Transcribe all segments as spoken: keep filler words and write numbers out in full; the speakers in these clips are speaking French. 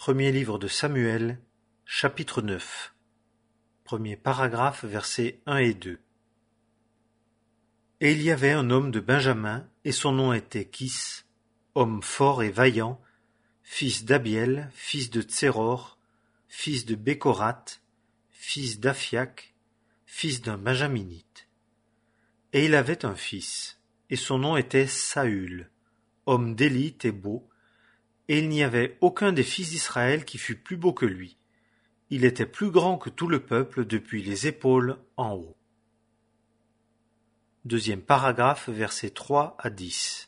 Premier livre de Samuel, chapitre neuf. Premier paragraphe, versets un et deux. Et il y avait un homme de Benjamin, et son nom était Kis, homme fort et vaillant, fils d'Abiel, fils de Tséror, fils de Bécorat, fils d'Aphiac, fils d'un Benjaminite. Et il avait un fils, et son nom était Saül, homme d'élite et beau, et il n'y avait aucun des fils d'Israël qui fût plus beau que lui. Il était plus grand que tout le peuple depuis les épaules en haut. Deuxième paragraphe, versets trois à dix.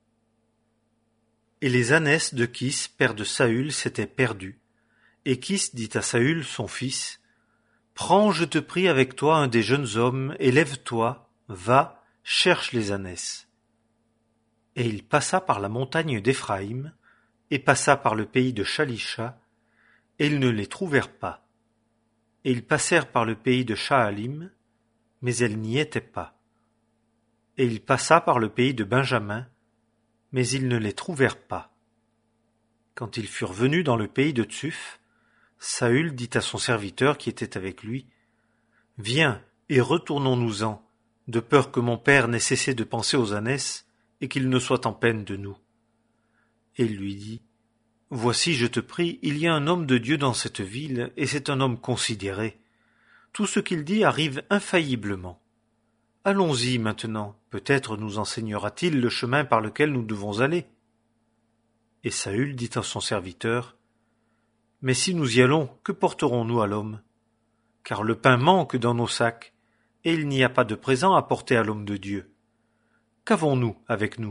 Et les ânesses de Kis, père de Saül, s'étaient perdues. Et Kis dit à Saül, son fils, « Prends, je te prie, avec toi un des jeunes hommes, et lève-toi, va, cherche les ânesses. » Et il passa par la montagne d'Éphraïm, et passa par le pays de Shalisha, et ils ne les trouvèrent pas. Et ils passèrent par le pays de Shaalim, mais elles n'y étaient pas. Et il passa par le pays de Benjamin, mais ils ne les trouvèrent pas. Quand ils furent venus dans le pays de Tsuf, Saül dit à son serviteur qui était avec lui, « Viens, et retournons-nous-en, de peur que mon père n'ait cessé de penser aux ânesses, et qu'il ne soit en peine de nous. » Et il lui dit, « Voici, je te prie, il y a un homme de Dieu dans cette ville, et c'est un homme considéré. Tout ce qu'il dit arrive infailliblement. Allons-y maintenant, peut-être nous enseignera-t-il le chemin par lequel nous devons aller. » Et Saül dit à son serviteur, « Mais si nous y allons, que porterons-nous à l'homme? Car le pain manque dans nos sacs, et il n'y a pas de présent à porter à l'homme de Dieu. Qu'avons-nous avec nous? »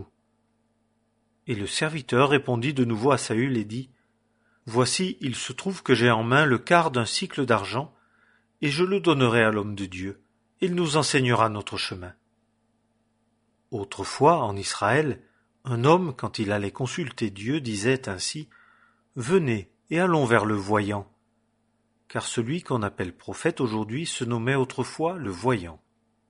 Et le serviteur répondit de nouveau à Saül et dit, « Voici, il se trouve que j'ai en main le quart d'un sicle d'argent, et je le donnerai à l'homme de Dieu. Il nous enseignera notre chemin. » Autrefois, en Israël, un homme, quand il allait consulter Dieu, disait ainsi, « Venez et allons vers le voyant. » Car celui qu'on appelle prophète aujourd'hui se nommait autrefois le voyant.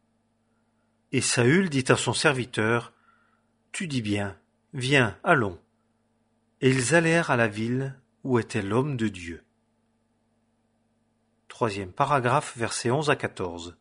Et Saül dit à son serviteur, « Tu dis bien, viens, allons. » Et ils allèrent à la ville où était l'homme de Dieu. Troisième paragraphe, versets onze à quatorze.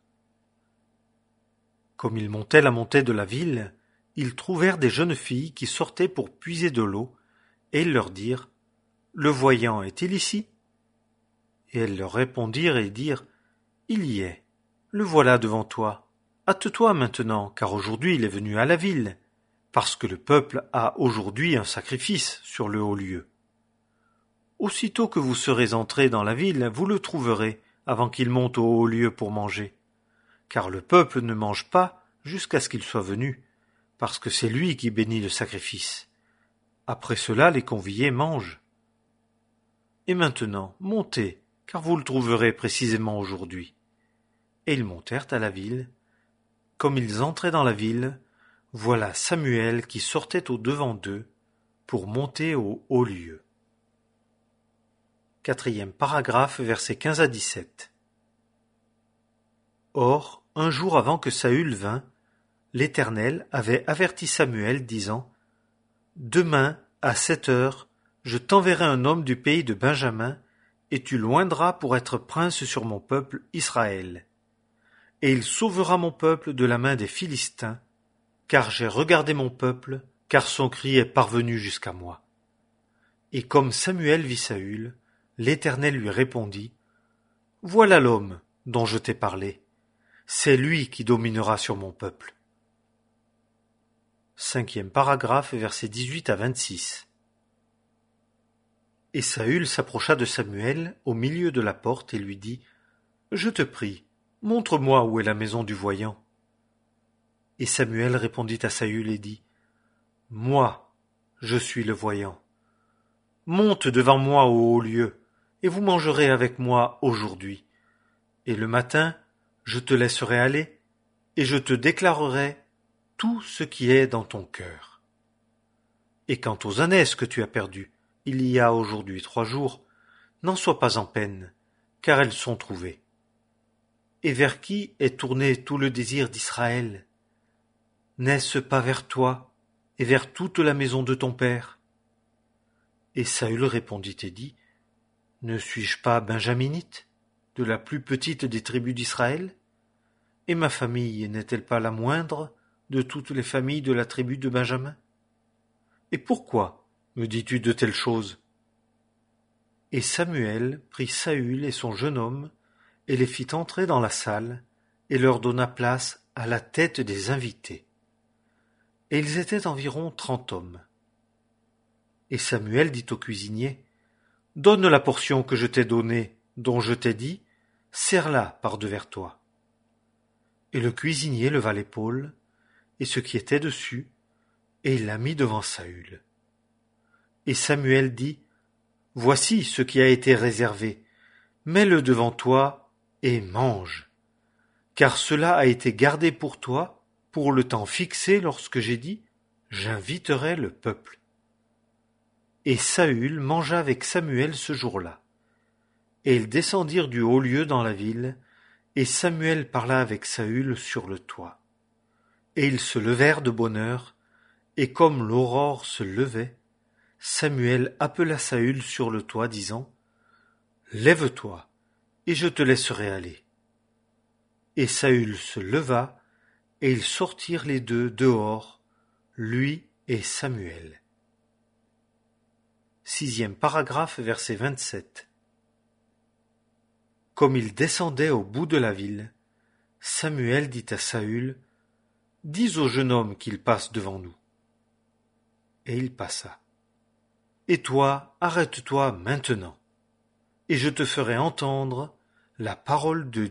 Comme ils montaient la montée de la ville, ils trouvèrent des jeunes filles qui sortaient pour puiser de l'eau, et ils leur dirent, « Le voyant est-il ici? » Et elles leur répondirent et dirent, « Il y est, le voilà devant toi. Hâte-toi maintenant, car aujourd'hui il est venu à la ville, parce que le peuple a aujourd'hui un sacrifice sur le haut lieu. Aussitôt que vous serez entrés dans la ville, vous le trouverez avant qu'il monte au haut lieu pour manger. Car le peuple ne mange pas jusqu'à ce qu'il soit venu, parce que c'est lui qui bénit le sacrifice. Après cela, les conviés mangent. Et maintenant, montez, car vous le trouverez précisément aujourd'hui. » Et ils montèrent à la ville. Comme ils entraient dans la ville, voilà Samuel qui sortait au-devant d'eux pour monter au haut lieu. Quatrième paragraphe, versets quinze à dix-sept. Or, un jour avant que Saül vînt, l'Éternel avait averti Samuel, disant, « Demain, à sept heures, je t'enverrai un homme du pays de Benjamin, et tu l'oindras pour être prince sur mon peuple Israël. Et il sauvera mon peuple de la main des Philistins, car j'ai regardé mon peuple, car son cri est parvenu jusqu'à moi. » Et comme Samuel vit Saül, l'Éternel lui répondit, « Voilà l'homme dont je t'ai parlé. C'est lui qui dominera sur mon peuple. » Cinquième paragraphe, versets dix-huit à vingt-six. Et Saül s'approcha de Samuel au milieu de la porte et lui dit, « Je te prie, montre-moi où est la maison du voyant. » Et Samuel répondit à Saül et dit, « Moi, je suis le voyant. Monte devant moi au haut lieu, et vous mangerez avec moi aujourd'hui. Et le matin, je te laisserai aller, et je te déclarerai tout ce qui est dans ton cœur. Et quant aux ânesses que tu as perdues, il y a aujourd'hui trois jours, n'en sois pas en peine, car elles sont trouvées. Et vers qui est tourné tout le désir d'Israël? N'est-ce pas vers toi et vers toute la maison de ton père? » Et Saül répondit et dit, Ne suis-je pas benjaminite, de la plus petite des tribus d'Israël? Et ma famille n'est-elle pas la moindre de toutes les familles de la tribu de Benjamin? Et pourquoi me dis-tu de telles choses? Et Samuel prit Saül et son jeune homme, et les fit entrer dans la salle, et leur donna place à la tête des invités. Et ils étaient environ trente hommes. Et Samuel dit au cuisinier, « Donne la portion que je t'ai donnée, dont je t'ai dit, serre-la par-devers toi. » Et le cuisinier leva l'épaule, et ce qui était dessus, et il la mit devant Saül. Et Samuel dit, « Voici ce qui a été réservé, mets-le devant toi et mange, car cela a été gardé pour toi, pour le temps fixé lorsque j'ai dit, j'inviterai le peuple. » Et Saül mangea avec Samuel ce jour-là. Et ils descendirent du haut lieu dans la ville, et Samuel parla avec Saül sur le toit. Et ils se levèrent de bonne heure, et comme l'aurore se levait, Samuel appela Saül sur le toit, disant, « Lève-toi, et je te laisserai aller. » Et Saül se leva, et ils sortirent les deux dehors, lui et Samuel. Sixième paragraphe, verset vingt-sept. Comme il descendait au bout de la ville, Samuel dit à Saül, « Dis au jeune homme qu'il passe devant nous. » Et il passa. « Et toi, arrête-toi maintenant, et je te ferai entendre la parole de Dieu. »